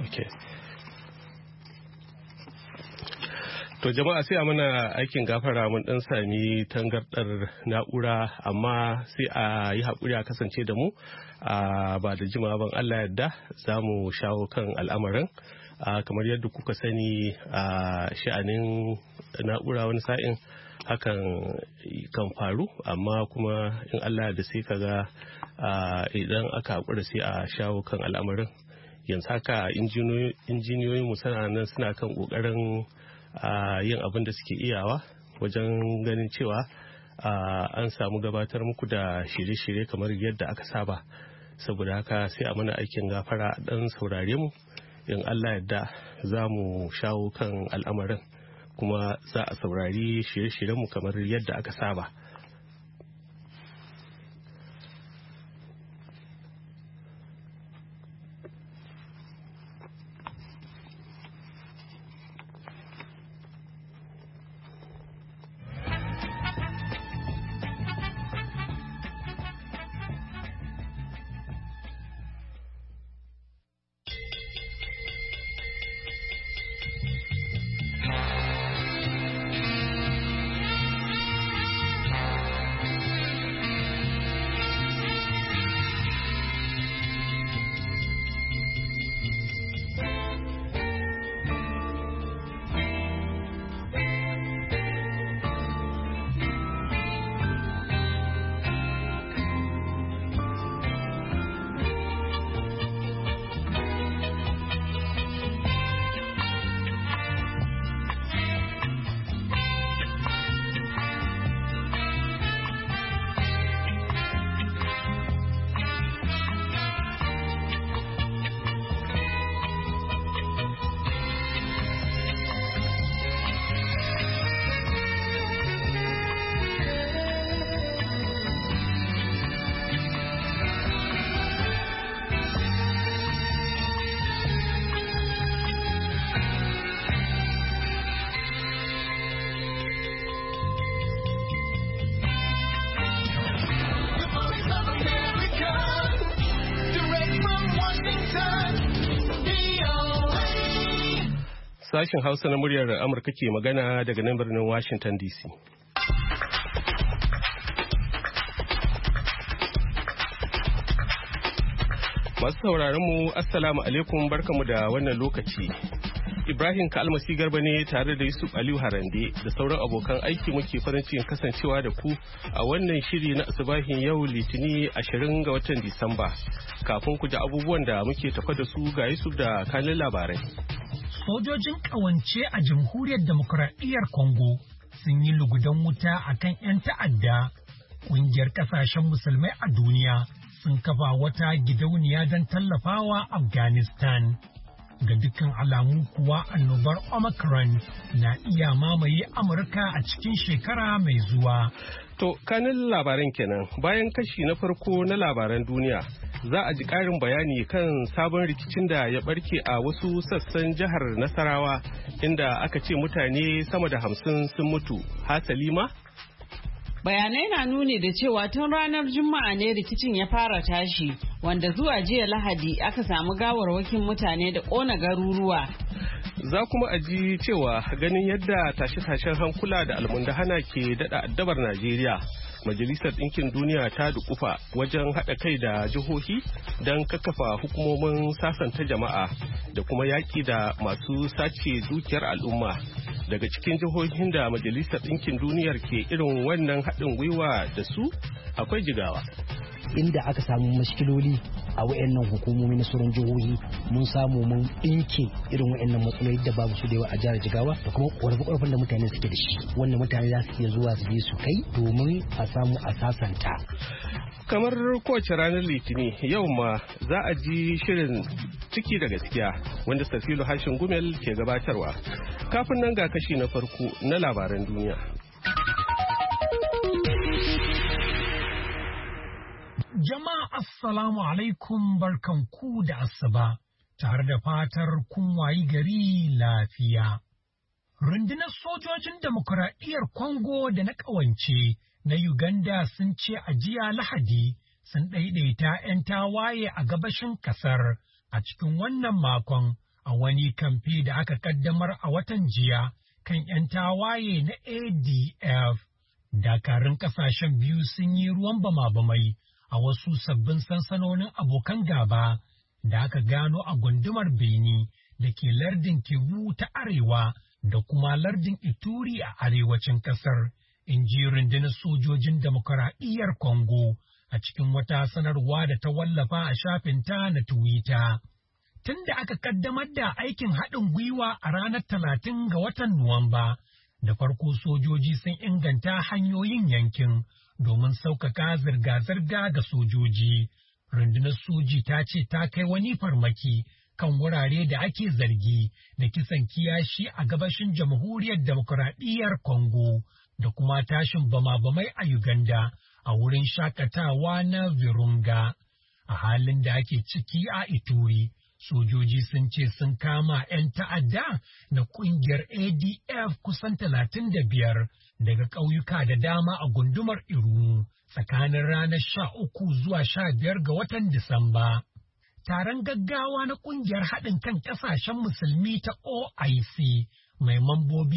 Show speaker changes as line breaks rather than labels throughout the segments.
Okay. To jama'a sai a mana aikin gafara mun dan sami tangardar na'ura amma sai a yi haƙuri a kasance da mu ba da jimawa ban Allah yadda za mu shawo kan al'amarin kamar yadda kuka sani sha'anin na'ura wani sa'in hakan kan faru amma kuma in Allah da sai kaga idan aka haƙura sai a shawo kan al'amarin yanzu haka injiniyoyin mu nan suna kan ƙoƙarin yin abin da suke iyawa wajen ganin cewa an samu gabatar muku da shirye-shirye kamar yadda aka saba saboda haka sai a mana aikin gafara dan saurare mu in Allah yadda za mu shawo kan al'amarin kuma za a saurari shirye-shiryenmu kamar yadda aka saba. Sashen Hausa na muryar Amurka ke magana daga nan birnin Washington DC. Masu sauraron mu Assalamu alaikum barkamu da wannan lokaci. Ibrahim Kalmasi Garba ne tare da Yusuf Aliyu Harande da sauran abokan aiki muke farin cikin kasancewa da ku a wannan shiri na asubahin yau Litini 20 ga watan Disamba. Kafin ku ji abubuwan da muke tafa da su ga Yusuf da kanin labarai.
Sojojin ƙawance a Jamhuriyar Demokuraɗiyyar Congo sun yi lugudan wuta a kan 'yan ta'adda. Ƙungiyar ƙasashen musulmai a duniya sun kafa wata gidauniya don tallafawa Afghanistan. Ga dukkan alamu kuwa annobar Omicron na iya mamaye Amurka a cikin shekara mai zuwa.
To, kanin labaran kenan bayan kashi na farko na labaran duniya. Za a ji ƙarin bayani kan sabon rikicin da ya barke a wasu sassan jihar Nasarawa inda aka ce mutane sama da 50 sun mutu. Hasali ma?
Bayanai na nuni da cewa tun ranar Juma'a ne rikicin ya fara tashi, wanda zuwa jiya Lahadi aka samu gawarwakin mutane da ƙona garuruwa.
Za kuma a ji cewa ganin yadda tashe-tashen hankula da almundahana ke daɗa addabar Najeriya. Majalisar Ɗinkin Duniya ta dukufa wajen haɗa kai da jihohi don kakkafa hukumomin sasanta jama'a da kuma yaƙi da masu sace dukiyar al'umma. Daga cikin jihohin da Majalisar Ɗinkin Duniyar ke irin wannan haɗin gwiwa da su akwai Jigawa.
Inda aka samu mashkiloli a wayannan hukumomi na sauran jihohi mun samu mun ɗinke irin wayannan matsaloli da babu su da yawa a jihar Jigawa da kuma ƙorafe-ƙorafen da mutane suke da shi wanda mutane za su iya zuwa su je su kai domin a samu a sasanta.
Kamar kowace ranar Litini yau ma za a ji shirin ciki da gaskiya wanda Safilu Hashin Gumel ke gabatarwa. Kafin nan ga kashi na farko na labaran duniya.
Jama'a assalamu alaikum barkanku da asuba tare da fatar kun wayi gari lafiya. Rundunar sojojin demokuraɗiyyar Congo da na ƙawance na Uganda sun ce a jiya Lahadi sun ɗaiɗaita 'yan tawaye a gabashin ƙasar a cikin wannan makon a wani kamfe da aka kaddamar a watan jiya kan 'yan tawaye na ADF. Dakarun kasashen biyu sun yi ruwan bama-bamai a wasu sabbin sansanonin abokan gaba da aka gano a gundumar Beni da ke lardin Kivu ta arewa da kuma lardin Ituri a arewacin kasar, in ji rundunar sojojin Demokuraɗiyyar Congo a cikin wata sanarwa da ta wallafa a shafinta na Twitter. Tun da aka kaddamar da aikin haɗin gwiwa a ranar 30 ga watan Nuwamba, da farko sojoji sun inganta hanyoyin yankin domin sauƙaƙa zirga-zirga ga sojoji. Rundunar soji ta ce ta kai wani farmaki kan wurare da ake zargi da kisan kiyashi a gabashin Jamhuriyar Demokuraɗiyyar Congo da kuma tashin bama-bamai a Uganda a wurin shakatawa na Virunga. A halin da ake ciki a Ituri, sojoji sun ce sun kama 'yan ta'adda na ƙungiyar ADF kusan 35 daga ƙauyuka da dama a gundumar Irumu tsakanin ranar 13 zuwa 15 ga watan Disamba. Taron gaggawa na ƙungiyar haɗin kan ƙasashen musulmi ta OIC mai mambobi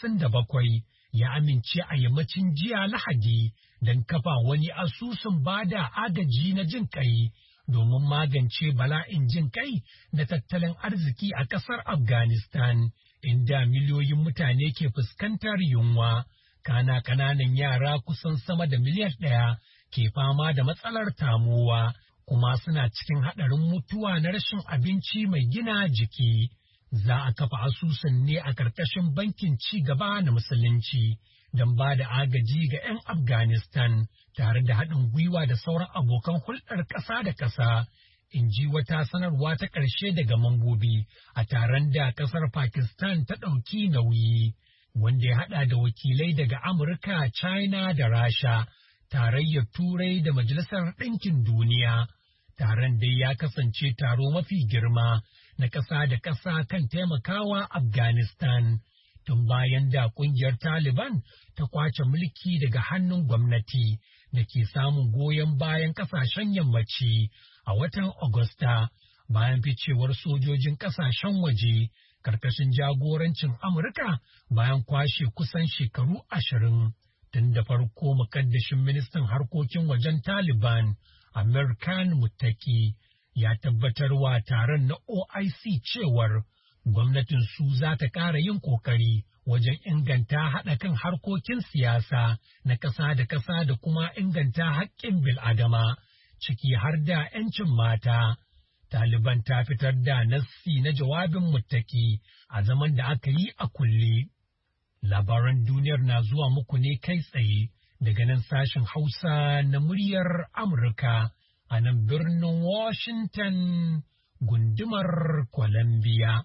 57 ya amince a yammacin jiya Lahadi don kafa wani asusun bada agaji na jin kai domin magance bala'in jin kai da tattalin arziki a ƙasar Afghanistan, inda miliyoyin mutane ke fuskantar yunwa. Ƙananan yara kusan sama da miliyan 1 ke fama da matsalar tamowa, kuma suna cikin haɗarin mutuwa na rashin abinci mai gina jiki. Za a kafa asusun ne a ƙarƙashin bankin ci gaba na musulunci don ba da agaji ga 'yan Afghanistan tare da haɗin gwiwa da sauran abokan hulɗar ƙasa da ƙasa, in ji wata sanarwa ta ƙarshe daga mambobi a taron da ƙasar Pakistan ta ɗauki nauyi, wanda ya haɗa da wakilai daga Amurka, China da Rasha, Tarayyar Turai da Majalisar Ɗinkin Duniya. Taron dai ya kasance taro mafi girma na ƙasa da ƙasa kan taimakawa Afghanistan tun bayan da ƙungiyar Taliban ta kwace mulki daga hannun gwamnati da ke samun goyon bayan ƙasashen yammaci a watan Agusta bayan ficewar sojojin ƙasashen waje ƙarƙashin jagorancin Amurka bayan kwashe kusan shekaru 20. Tun da farko mukaddashin ministan harkokin wajen Taliban Amir Khan Muttaqi ya tabbatarwa taron na OIC cewar gwamnatin su za ta ƙara yin ƙoƙari wajen inganta haɗa kan harkokin siyasa na ƙasa da ƙasa da kuma inganta haƙƙin bil'adama, ciki har da 'yancin mata. Taliban ta fitar da nassi na jawabin Muttaqi a zaman da aka yi a kulle. Labaran duniyar na zuwa muku ne kai tsaye daga nan sashen Hausa na muryar Amurka a nan birnin Washington, gundumar Columbia.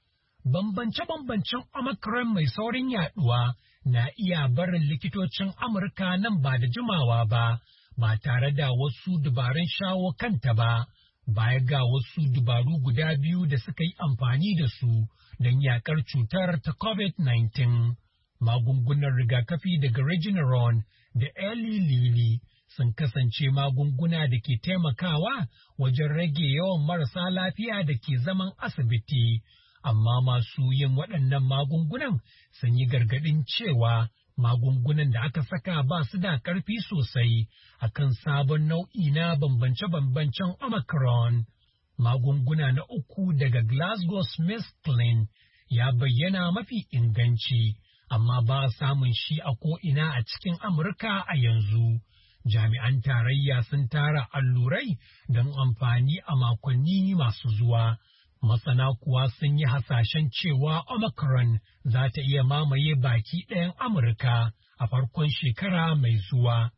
Bambance-bambancen Omicron mai saurin yaduwa na iya barin likitocin Amurka nan ba da jimawa ba tare da wasu dubarun shawo kanta ba, baya ga wasu dubaru guda biyu da suka yi amfani da su don yakar cutar ta COVID-19. Magungunan rigakafi daga Regeneron da Eli Lilly sun kasance magunguna da ke taimakawa wajen rage yawan marasa lafiya da ke zaman asibiti, amma masu yin waɗannan magungunan sun yi gargaɗin cewa magungunan da aka saka ba su da ƙarfi sosai akan sabon nau'i na bambance-bambancen Omicron. Magunguna na uku daga GlaxoSmithKline ya bayyana mafi inganci, amma ba a samun shi a ko'ina a cikin Amurka a yanzu. Jami'an tarayya sun tara allurai don amfani a makonni masu zuwa. Masana kuwa sun yi hasashen cewa Omicron za ta iya mamaye baki ɗayan Amurka a farkon shekara mai zuwa.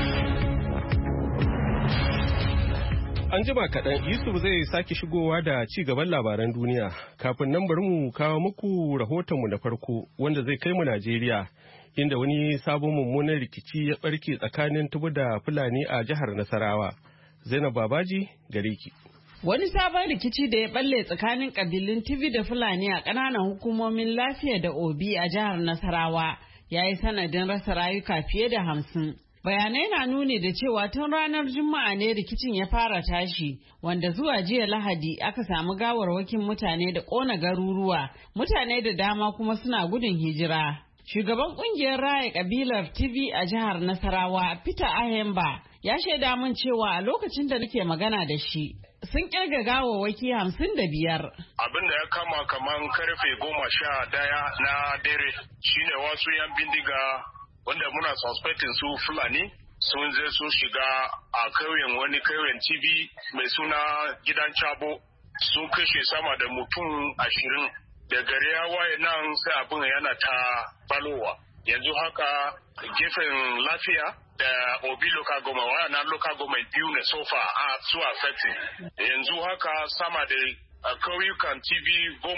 An jima kaɗan Yusuf zai sake shigowa da ci gaban labaran duniya. Kafin nan bari mu kawo muku rahotonmu na farko wanda zai kai mu Najeriya, inda wani sabon mummunan rikici ya ɓarke tsakanin Tubu da Fulani a jihar Nasarawa. Zainab Babaji, gare ki.
Wani sabon rikici da ya balle tsakanin kabilun Tibi da Fulani a ƙananan hukumomin lafiya da Obi a jihar Nasarawa ya yi sanadin rasa rayuka fiye da 50. Bayanai na nuni da cewa tun ranar Juma'a ne rikicin ya fara tashi, wanda zuwa jiya Lahadi aka samu gawarwakin mutane da ƙona garuruwa, mutane da dama kuma suna gudun hijira. Shugaban kungiyar raya kabilar TV a jihar Nasarawa, Peter Ahemba, ya shaida min cewa a lokacin da nake magana da shi, sun kirga gawawwaki 55.
Abin da ya kama kaman karfe 11 na dare shine wasu yan bindiga wanda muna suspecting su Fulani sun je sun shiga a wani kauyen TV mai suna gidan Chabo, sun kashe sama da mutum 20. Da gari ya waye nan sai abin yana ta balowa. Yanzu haka gefen lafiya da Obi local government wayannan local government biyu ne so far su affecting. Yanzu haka sama da kauyukan TV 15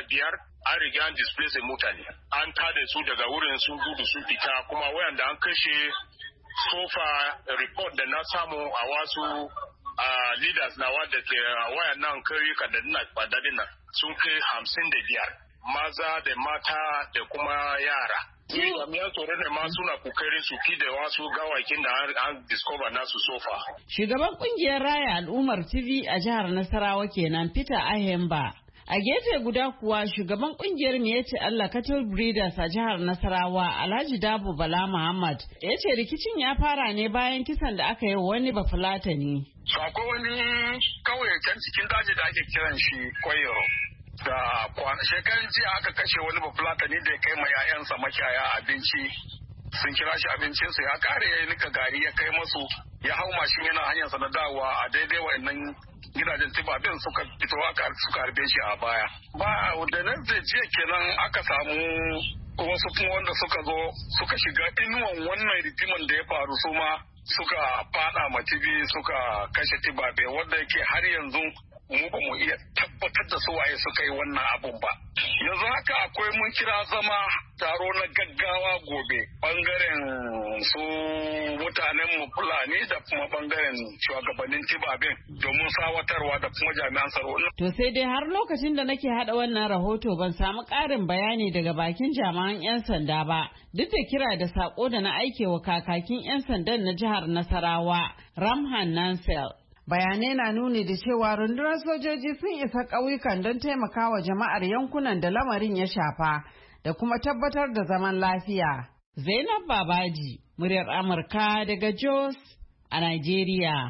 an riga an displace mutane. An tada su daga wurin sun gudu sun fita, kuma wayanda an kashe so far report da na samu a wasu leaders na wadda ke wayannan kauyuka da na fadadin nan sun kai 55, maza da mata da kuma yara. Jami'an tsoro ne ma suna kokarin su da wasu gawakin da an discover nasu sofa.
Shugaban kungiyar raya al'ummar TV a jihar Nasarawa kenan Peter Ahemba. A gefe guda kuwa shugaban kungiyar Miyetti Allah Cattle Breeders a jihar Nasarawa Alhaji Dabo Bala Muhammad ya ce rikicin ya fara ne bayan kisan da aka yi wani bafulatani.
So akwai wani kauye can cikin daji da ake kiran shi Koyoro. Da shekaran jiya aka kashe wani bafulatani da ya kai ma 'ya'yansa makiyaya abinci. Sun kira shi abincinsu ya kare ya nika gari ya kai masu, ya hau mashin yana hanyarsa na dawowa a daidai wa'annan gidajen tibabin suka fito suka harbe shi a baya. Ba da nan zai jiya kenan aka samu wasu kuma wanda suka zo suka shiga inuwan wannan ritiman da ya faru su ma suka fada ma tibi suka kashe tibabe, wanda yake har yanzu mu ba mu iya tabbatar da su waye suka yi wannan abun ba. Yanzu haka akwai mun kira zama taro na gaggawa gobe bangaren su mutanen mu Fulani da kuma bangaren shugabannin tibaben domin sawatarwa da kuma jami'an tsaro.
To sai dai har lokacin da nake hada wannan rahoto ban samu ƙarin bayani daga bakin jami'an 'yan sanda ba, duk da kira da sako da na aike wa kakakin 'yan sandan na jihar Nasarawa, Ramhan Nansel. Bayanai na nuni da cewa rundunar sojoji sun isa ƙauyukan don taimakawa jama'ar yankunan da lamarin ya shafa da kuma tabbatar da zaman lafiya. Zainab Babaji, muryar Amurka daga Jos a Najeriya.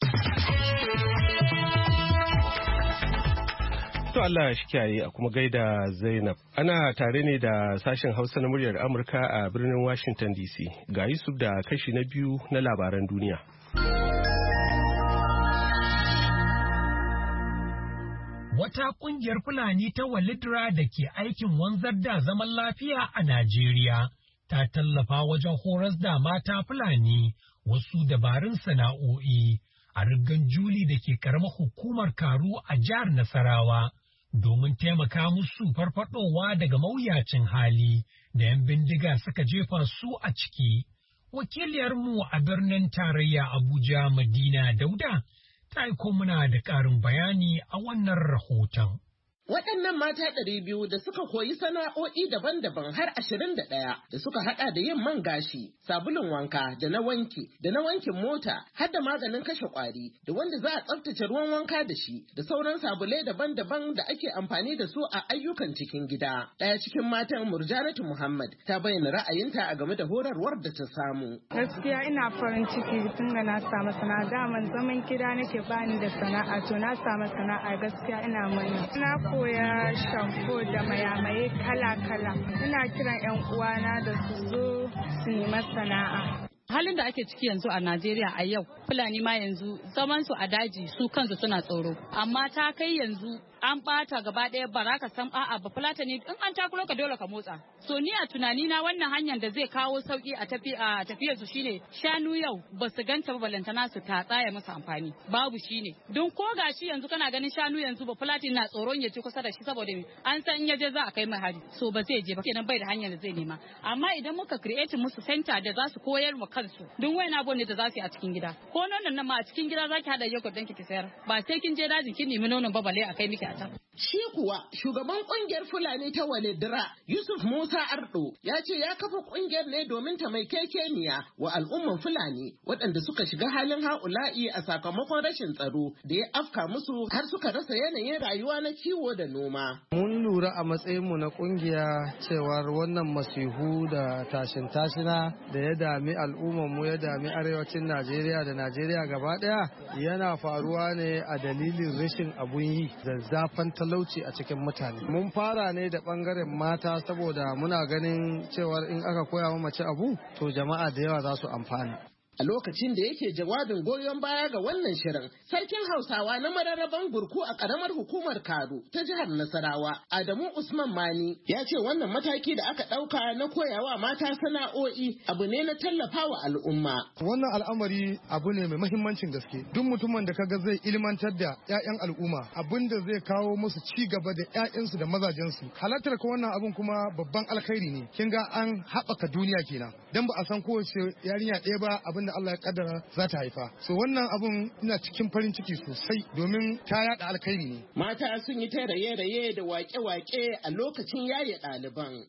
To Allah shi kiyaye a kuma gaida Zainab. Ana tare ne da sashen Hausa na muryar Amurka a birnin Washington DC. Ga Yusuf da kashi na biyu na labaran duniya.
Wata ƙungiyar Fulani ta Walidra da ke aikin wanzar da zaman lafiya a Najeriya ta tallafa wajen horas da mata Fulani wasu dabarun sana'o'i a Riggan Juli da ke ƙaramar hukumar Karu a jihar Nasarawa domin taimaka musu farfadowa daga mawuyacin hali da 'yan bindiga suka jefa su a ciki. Wakiliyarmu a birnin tarayya Abuja Madina Dauda ta aiko muna da ƙarin bayani a wannan rahoton.
Waɗannan mata 200 da suka koyi sana'o'i daban-daban har 21 da suka haɗa da yin man gashi, sabulun wanka da na wankin mota, har da maganin kashe ƙwari da wanda za a tsaftace ruwan wanka da shi, da sauran sabulai daban-daban da ake amfani da su a ayyukan cikin gida. Ɗaya cikin matan Murjanatu Muhammad ta bayyana ra'ayinta a game da horarwar da ta samu.
Gaskiya ina farin ciki tun da na samu sana'a, daman zaman gida nake bani da sana'a, to na samu sana'a gaskiya ina mani. Koya shampo da mayamaye kala-kala. Ina kiran 'yan uwana da su zo su nemi sana'a.
Halin da ake ciki yanzu a Najeriya a yau, Fulani ma yanzu zaman su a daji su kansu suna tsoro. Amma ta kai yanzu an bata gaba ɗaya ba za ka san a'a ba Fulatani in an takuro ka dole ka motsa. So ni a tunani na wannan hanyar da zai kawo sauki a tafiyar su shine shanu yau ba su ganta ba balantana su tatsa ya masa amfani. Babu shine. Don ko gashi yanzu kana ganin shanu yanzu ba Fulatani na tsoron ya ci kusa da shi saboda an san in ya je za a kai mai hari. So ba zai je ba kenan bai da hanyar da zai nema. Amma idan muka create musu center da za su koyar wa kansu don wayan abubuwan da za su yi a cikin gida. Ko nonon nan ma a cikin gida zaki hada yogurt ɗinki ki sayar. Ba sai kin je dajin kin nemi nonon ba balle a kai miki a can.
Shi kuwa shugaban kungiyar Fulani ta Waledira Yusuf Musa Ardo ya ce ya kafa kungiyar ne domin ta mai kekeniya wa al'umman Fulani waɗanda suka shiga halin ha'ula'i a sakamakon rashin tsaro da ya afka musu har suka rasa yanayin rayuwa na kiwo da noma.
Mun lura a matsayinmu na kungiya cewar wannan masihu da tashin tashina da ya dami al'ummarmu ya dami arewacin Najeriya da Najeriya gaba ɗaya yana faruwa ne a dalilin rashin abun yi zazzafan talauci a cikin mutane. Mun fara ne da bangaren mata saboda muna ganin cewar in aka koya wa mace abu to jama'a da yawa za su amfana.
A lokacin da yake jawabin goyon baya ga wannan shirin, sarkin Hausawa na mararraban Gurku a ƙaramar hukumar Karu ta jihar Nasarawa, Adamu Usman Mani, ya ce wannan mataki da aka ɗauka na koyawa mata sana'o'i abu ne na tallafawa al'umma.
Wannan al'amari abu ne mai mahimmancin gaske. Duk mutumin da kaga zai ilmantar da 'ya'yan al'umma, abin da zai kawo musu ci gaba da 'ya'yansu da mazajensu. Halartar ko wannan abun kuma babban alkhairi ne. Kin ga an haɓaka duniya kenan. Dan ba a san kowace yarinya ɗaya ba abin da Allah ya kaddara za ta haifa. So wannan abun ina cikin farin ciki sosai domin ta yada alkhairi ne.
Mata sun yi ta raye-raye da wake-wake a lokacin yaye ɗaliban.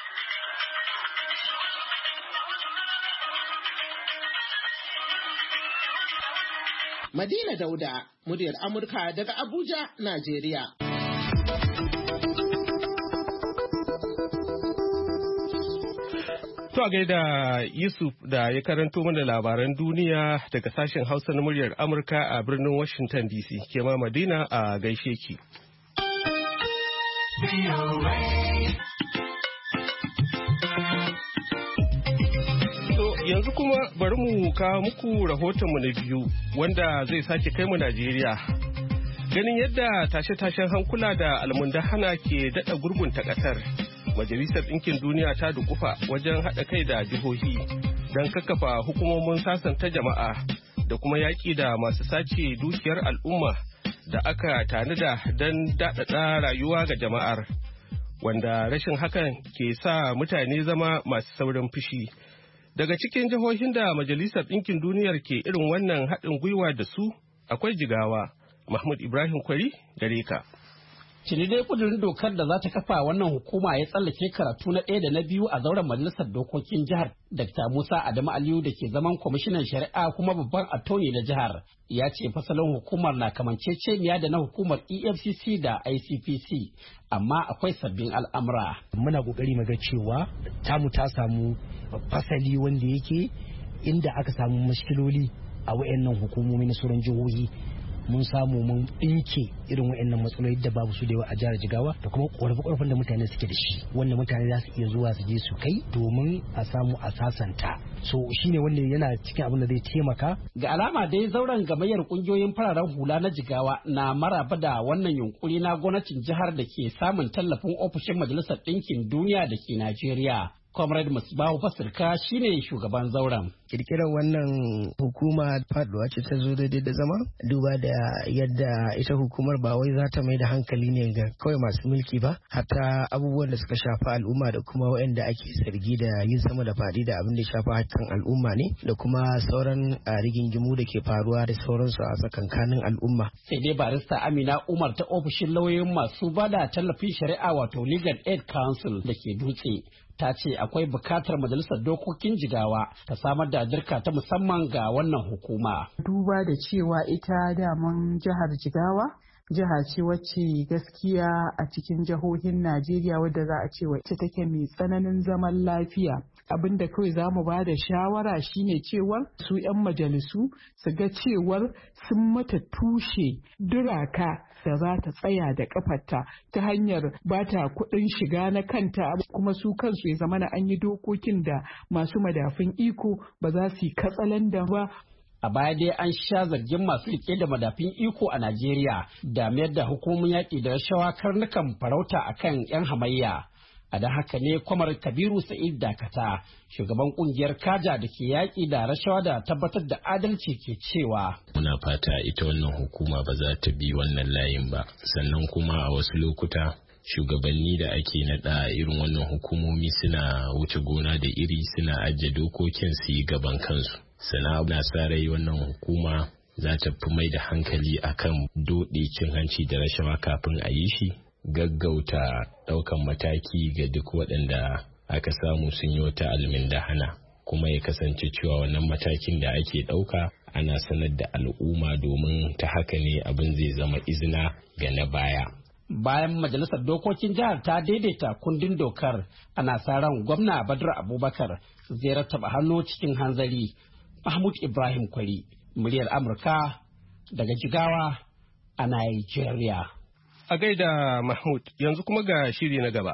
Madina Dauda, muryar Amurka daga Abuja, Najeriya.
To a gaida Yusuf da ya karanto mana labaran duniya daga sashen Hausa na muryar Amurka a birnin Washington DC. Ke ma Madina a gaishe ki. Yanzu kuma bari mu kawo muku rahotonmu na biyu wanda zai sake kai mu Najeriya. Ganin yadda tashe-tashen hankula da almundahana ke daɗa gurgunta ƙasar. Majalisar Ɗinkin Duniya ta dukufa wajen haɗa kai da jihohi don kakkafa hukumomin sasanta jama'a da kuma yaƙi da masu sace dukiyar al'umma da aka tanada don daɗaɗa rayuwa ga jama'ar, wanda rashin hakan ke sa mutane zama masu saurin fushi. Daga cikin jihohin da Majalisar Ɗinkin Duniyar ke irin wannan haɗin gwiwa da su akwai Jigawa. Mahmud Ibrahim Kwari gare ka.
Tuni dai kudurin dokar da za ta kafa wannan hukuma ya tsallake karatu na 1 da na 2 a zauren majalisar dokokin jihar. Dr. Musa Adamu Aliyu da ke zaman kwamishinan shari'a kuma babban attorney na jihar ya ce fasalin hukumar na kamanceceniya da na hukumar EFCC da ICPC, amma akwai sabbin al'amura.
Muna kokari mu ga cewa tamu ta samu fasali wanda yake inda aka samu mashkiloli a wayannan hukumomi na sauran jihohi mun samu mun ɗinke irin waɗannan matsaloli da babu su da yawa a jihar Jigawa da kuma ƙorafe-ƙorafen da mutane suke da shi wanda mutane za su iya zuwa su je su kai domin a samu a sasanta. So shine wanda yana cikin abin da zai taimaka.
Ga alama dai zauren gamayyar ƙungiyoyin fararen hula na Jigawa na maraba da wannan yunkuri na gwamnatin jihar da ke samun tallafin ofishin Majalisar Ɗinkin Duniya da ke Najeriya. Comrade Musbahu Fasirka shine shugaban zauren.
Kirkirar wannan hukuma faduwa ce ta zo daidai da zama, duba da yadda ita hukumar ba wai za ta mai da hankali ne ga kawai masu mulki ba, hatta abubuwan da suka shafa al'umma da kuma waɗanda ake zargi da yin sama da faɗi da abin da shafa hakkan al'umma ne da kuma sauran rigingimu da ke faruwa da sauransu a tsakankanin al'umma.
Sai dai barista Amina Umar ta ofishin lauyoyin masu bada tallafin shari'a wato Legal Aid Council da ke Dutse ta ce akwai bukatar majalisar dokokin Jigawa ta samar da dirka ta musamman ga wannan hukuma.
Duba da cewa ita daman jihar Jigawa jiha ce wacce gaskiya a cikin jihohin Najeriya wadda za a ce wacce take mai tsananin zaman lafiya. Abin da kawai za mu ba da shawara shine cewar su 'yan majalisu su ga cewar sun mata tushe duraka da za ta tsaya da kafarta ta hanyar ba ta kuɗin shiga na kanta kuma su kansu ya zama na an yi dokokin da masu madafin iko ba za su yi katsalandan ba.
A baya dai an sha zargin masu rike da madafin iko a Najeriya da mayar da hukumomin yaƙi da rashawa karnukan farauta akan 'yan hamayya. A da haka ne Kwamar Kabiru Sa'id Dakata, shugaban kungiyar Kaja da ke yaƙi da rashawa da tabbatar da adalci ke cewa.
Muna fata ita wannan hukuma ba za ta bi wannan layin ba, sannan kuma a wasu lokuta shugabanni da ake naɗa irin wannan hukumomi suna wuce gona da iri, suna ajiye dokokin su yi gaban kansu. Sana na sa rai wannan hukuma za ta fi mai da hankali akan doɗe cin hanci da rashawa kafin a yi shi, gaggauta ɗaukan mataki ga duk waɗanda aka samu sun yi wata almundahana, kuma ya kasance cewa wannan matakin da ake ɗauka ana sanar da al'umma domin ta haka ne abin zai zama izina ga na baya.
Bayan majalisar dokokin jihar ta daidaita kundin dokar, ana sa ran gwamna Badru Abubakar zai rattaba hannu cikin hanzari. Mahmud Ibrahim Kwari, muryar Amurka daga Jigawa a Nigeria.
A gaida Mahmud, yanzu kuma ga shiri na gaba.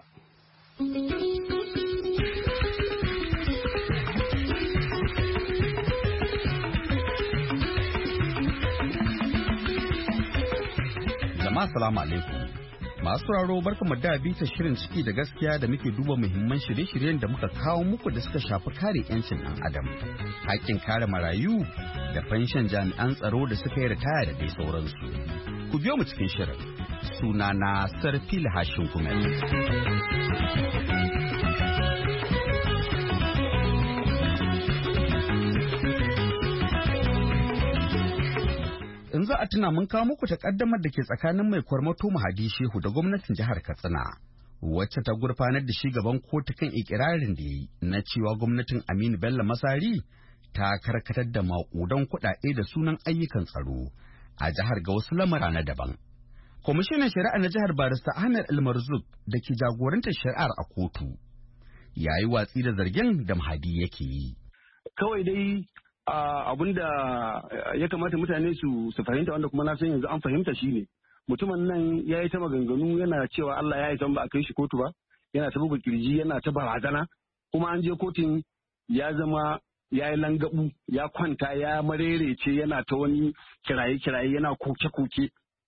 Jama'a salamu alaikum. Masu sauraro barkamu da bita shirin ciki da gaskiya da muke duba muhimman shirye-shiryen da muka kawo muku da suka shafi kare 'yancin ɗan adam, haƙƙin kare marayu da fanshan jami'an tsaro da suka yi ritaya da dai sauransu. Ku biyo mu cikin shirin. Sunana Sarfil Hashin Kumel. In za a tuna mun kawo muku takaddamar da ke tsakanin mai kwarmato Mahadi Shehu da gwamnatin jihar Katsina, wacce ta gurfanar da shi gaban kotu kan ikirarin da yi na cewa gwamnatin Aminu Bello Masari ta karkatar da maƙudan kuɗaɗe da sunan ayyukan tsaro a jihar ga wasu lamura na daban. Kwamishinan shari'a na jihar Barista Ahmed Almarzuk da ke jagorantar shari'ar a kotu ya yi watsi da zargin da Mahadi yake yi.
Kawai dai abin da ya kamata mutane su fahimta, wanda kuma na san yanzu an fahimta shi ne, mutumin nan ya yi ta maganganu yana cewa Allah ya yi san ba a kai shi kotu ba, yana ta buga kirji, yana ta barazana, kuma an je kotun ya zama ya yi langabu, ya kwanta, ya marerece, yana ta wani kiraye-kiraye, yana koke-koke,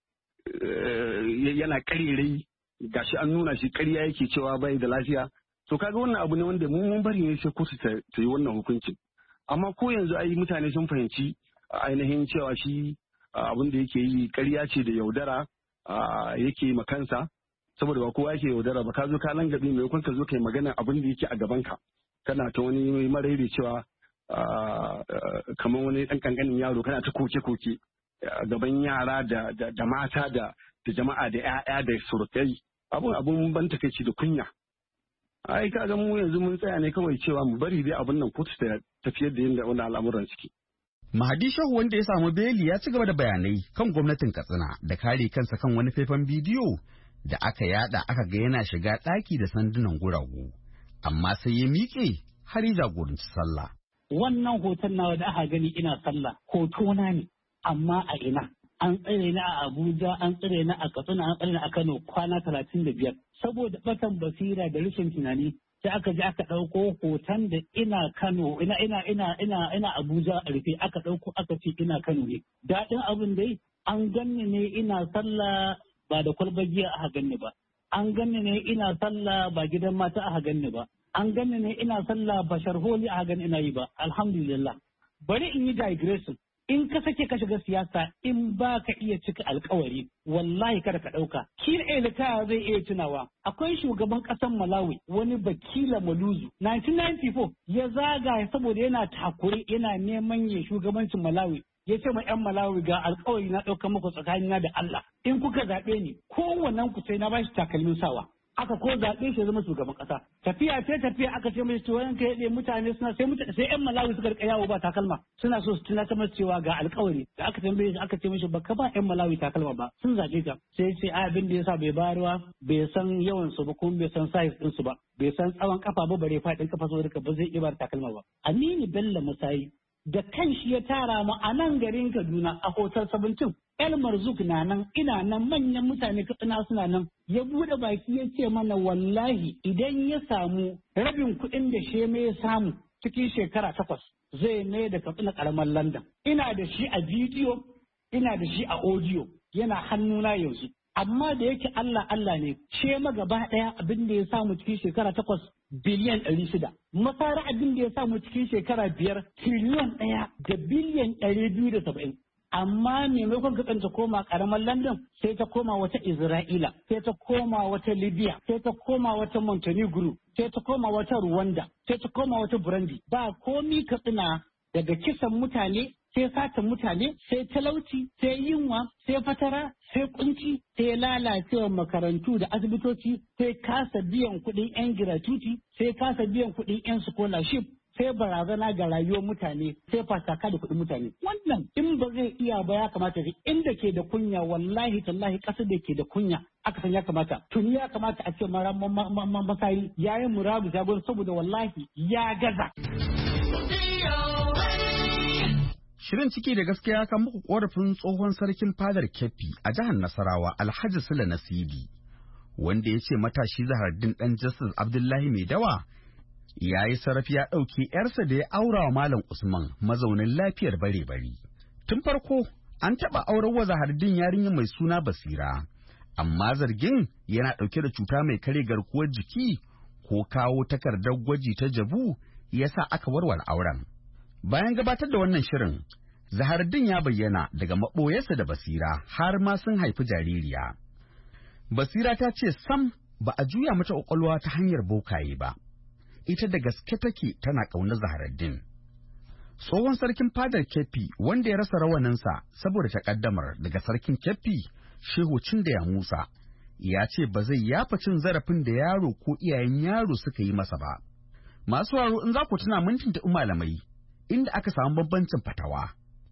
yana karerai, gashi an nuna shi ƙarya yake cewa bai da lafiya. To kaga wannan abu ne wanda mun bari ne sai kotu ta yi wannan hukuncin. Amma ko yanzu ai mutane sun fahimci ainihin cewa shi abin da yake yi ƙarya ce da yaudara yake ma kansa, saboda ba kowa yake yaudara ba. Ka zo ka langabe maimakon ka zo kai magana abin da yake a gaban ka, kana ta wani marairi cewa kamar wani ɗan ƙanƙanin yaro, kana ta koke-koke gaban yara da mata da jama'a da 'ya'ya da surukai. Abun ban takaici da kunya. Ai kaga mu yanzu mun tsaya ne kawai cewa mu bari dai abin nan kotu ta tafiyar da yadda wani al'amuran ciki.
Mahadi Shehu, wanda ya samu beli, ya ci gaba da bayanai kan gwamnatin Katsina da kare kansa kan wani faifan bidiyo da aka yada aka ga yana shiga ɗaki da sandunan guragu, amma sai ya miƙe har ya jagoranci sallah.
Wannan hoton nawa da aka gani ina sallah hoto na ne, amma a ina? An tsare ni a Abuja, an tsare ni a Katsina, an tsare ni a Kano kwana 35. Saboda batan basira da rashin tunani sai aka je aka ɗauko hoton da ina Kano, ina Abuja a rufe, aka ɗauko aka ce ina Kano ne. Daɗin abin dai an ganni ne ina sallah ba da kwalbar giya aka ganni ba. An ganni ne ina sallah ba gidan mata aka ganni ba. An ganni ne ina sallah ba sharholi aka ganni ina yi ba. Alhamdulillah. Bari in yi digression. In ka sake ka shiga siyasa, in ba ka iya cika alkawari, wallahi kada ka ɗauka. Kila Elita zai iya tunawa. Akwai shugaban ƙasar Malawi, wani Bakila Maluzu. 1994 ya zaga saboda yana takure, yana neman ya shugabancin Malawi. Ya ce ma 'yan Malawi, ga alkawari na ɗaukar muku tsakanina da Allah. In kuka zaɓe ni, kowannen ku sai na bashi takalmin sawa. Aka ko zaɓe shi zama shugaban ƙasa. Tafiya aka ce mai cewa yanka yaɗe mutane suna sai 'yan Malawi suka rika yawo ba takalma, suna so su tunatar masa cewa ga alƙawari. Da aka tambaye shi aka ce mishi baka ba 'yan Malawi takalma ba, sun zaɓe ka. Sai ce abin da yasa bai bayarwa, bai san yawan su ba kuma bai san size ɗin su ba, bai san tsawon kafa ba bare faɗin kafa saboda ba zai iya ba takalma ba. Aminu Bello Musayi da kanshi ya tara mu a nan garin Kaduna a hotel 17. El Marzuk na nan, ina nan, manyan mutane Katsina suna nan. Ya bude baki ya ce mana wallahi idan ya samu rabin kuɗin da Sheme ya samu cikin shekara 8 zai mai da Katsina karamar London. Ina da shi a bidiyo, ina da shi a audio, yana hannuna yanzu. Amma da yake Allah ne, Shema gaba ɗaya abin da ya samu cikin shekara 8 biliyan 600. Masara abin da ya samu cikin shekara 5 triliyon 1 da biliyan 270. Amma maimakon Katsan ta koma karamar London sai ta koma wata Isra'ila, sai ta koma wata Libya, sai ta koma wata Montenegro, sai ta koma wata Rwanda, sai ta koma wata Burundi. Ba komi Katsina daga kisan mutane sai satan mutane, sai talauci, sai yunwa, sai fatara, sai kunci, sai lalacewar makarantu da asibitoci, sai kasa biyan kuɗin 'yan gratuity, sai kasa biyan kuɗin 'yan scholarship, sai barazana ga rayuwar mutane, sai fasaka da kuɗin mutane. Wannan in ba zai iya ba ya kamata inda ke da kunya wallahi tallahi ƙasar da ke da kunya aka san ya kamata. Tuni ya kamata a ce Masari ya yi murabu shagon saboda wallahi ya gaza.
Shirin ciki da gaskiya kan muku korafin tsohon sarkin fadar Keffi a jihar Nasarawa Alhaji Sule Nasidi, wanda ya ce matashi Zahardin ɗan Justice Abdullahi Mai Dawa ya yi sarrafi ya ɗauki ‘yarsa da ya aura wa Malam Usman mazaunin lafiyar bare-bari. Tun farko an taɓa auren wa Zahardin yarinya mai suna Basira, amma zargin yana ɗauke da cuta mai kare garkuwar jiki ko kawo takardar gwaji ta jabu ya sa aka warware auren. Bayan gabatar da wannan shirin, Zahardin ya bayyana daga maɓoyarsa da Basira har ma sun haifi jaririya. Basira ta ce sam ba a juya mata ƙwaƙwalwa ta hanyar bokaye ba. Ita da gaske take tana ƙaunar Zahardin. Tsohon sarkin fadar Keffi wanda ya rasa rawaninsa saboda takaddamar daga sarkin Keffi Shehu Cindaya Musa ya ce ba zai yafa cin zarafin da yaro ko iyayen yaro suka yi masa ba. Masu waro in za ku tuna mun tuntuɓi malamai inda aka samu bambancin fatawa.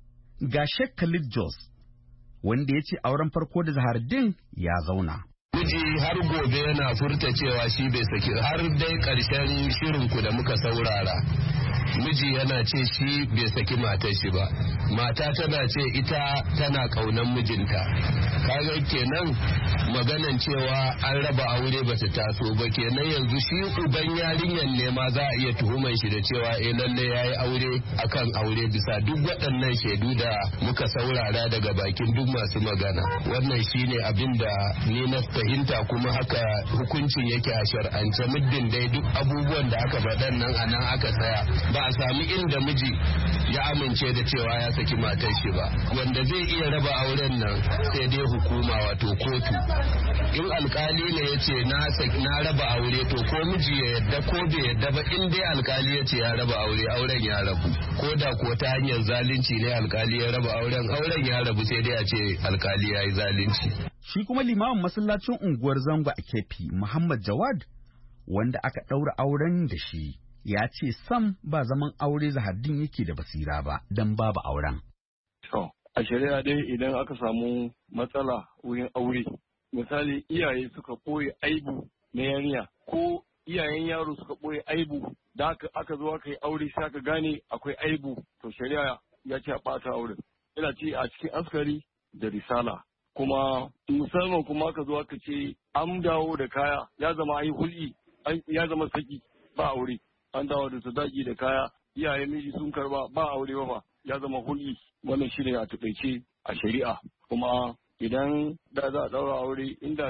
Ga Sheikh Khalid Jos wanda ya ce auren farko da Zahardin ya zauna.
Miji har gobe yana furta cewa shi bai saki har dai ƙarshen shirinku da muka saurara. Miji yana ce shi bai saki matar shi ba. Mata tana ce ita tana ƙaunar mijinta. Kaga kenan maganan cewa an raba aure bata taso ba kenan yanzu shi uban yarinyar ne ma za a iya tuhuman shi da cewa lalle yayi aure akan aure bisa duk waɗannan shaidu da muka saurara daga bakin duk masu magana. Wannan shine abin da ni na fahimta kuma haka hukuncin yake a shar'ance muddin dai duk abubuwan da aka faɗan nan a nan aka tsaya ba a sami inda miji ya amince da cewa ya saki matar shi ba wanda zai iya raba auren nan sai dai hukuma wato kotu in alkali ne ya ce na raba aure to ko miji ya yadda ko bai yadda ba in dai alkali ya ce ya raba aure auren ya rabu ko da ko ta hanyar zalunci ne alkali ya raba auren ya rabu sai dai a ce alkali ya yi zalunci.
Shi kuma limamin masallacin unguwar Zango a Keffi Muhammad Jawad wanda aka ɗaura auren da shi ya ce sam ba zaman aure Zahardin yake da Basira ba don babu auren.
To, a shari'a dai idan aka samu matsala wurin aure, misali iyaye suka ɓoye aibu na yarinya ko iyayen yaro suka ɓoye aibu da aka zo aka yi aure sai aka gane akwai aibu to shari'a ya ce a ɓata auren. Ina ce a cikin askari da risala. Kuma musamman kuma aka zo aka ce an dawo da kaya ya zama ai hul'i ya zama saki ba aure an dawo da sadaki da kaya iyaye miji sun karba ba aure ba ya zama hul'i wannan shine a takaice a shari'a kuma idan da za a daura aure inda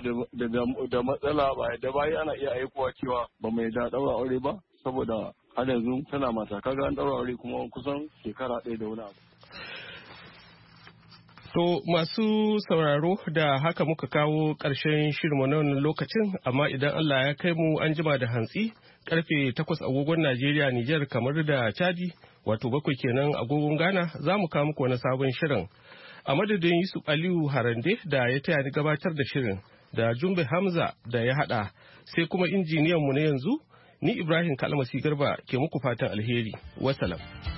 da matsala ba da bayi ana iya aikowa cewa ba mai da daura aure ba saboda har yanzu tana mata kaga an daura aure kuma kusan shekara ɗaya da wani abu.
To masu sauraro da haka muka kawo ƙarshen shirinmu na wannan lokacin, amma idan Allah ya kai mu an jima da hantsi karfe 8 agogon Najeriya, Nijar, kamar da Chadi, wato 7 kenan agogon Ghana, za mu kawo muku wani sabon shirin. A madadin Yusuf Aliyu Harande da ya taya ni gabatar da shirin, da Jumbe Hamza da ya haɗa, sai kuma injiniyanmu na yanzu, ni Ibrahim Kalmasi Garba ke muku fatan alheri. Wasalam.